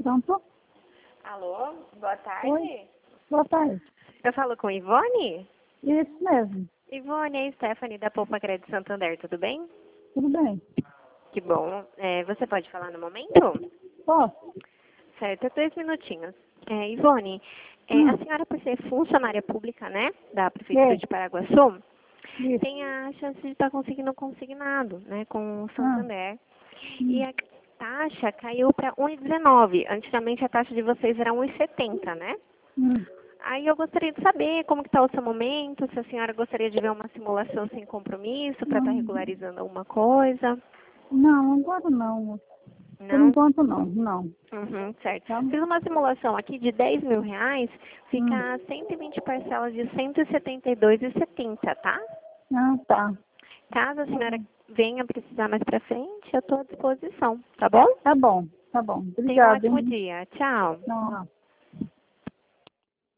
Pronto? Alô, boa tarde. Oi. Boa tarde. Eu falo com Ivone? Isso mesmo. Ivone, é a Stephanie da Poupa Crédito Santander, tudo bem? Tudo bem? Que bom. Você pode falar no momento? Posso? Certo, 2 minutinhos. Ivone, a senhora, por ser funcionária pública, né, da Prefeitura de Paraguaçu, Isso. tem a chance de estar conseguindo consignado, né, com o Ah. Santander. E a taxa caiu para 1,19. Antigamente a taxa de vocês era 1,70, né? Hum. Aí eu gostaria de saber como que está o seu momento, se a senhora gostaria de ver uma simulação sem compromisso para estar regularizando alguma coisa. Não, agora não. Por Não? enquanto não, não. Uhum, certo. Tá? Fiz uma simulação aqui de R$ 10.000, fica 120 parcelas de R$ 172,70, tá? Ah, tá. Caso a senhora venha precisar mais para frente, eu estou à disposição, tá bom? Tá bom, tá bom. Tenha um Obrigada, ótimo hein? dia. Tchau. Não.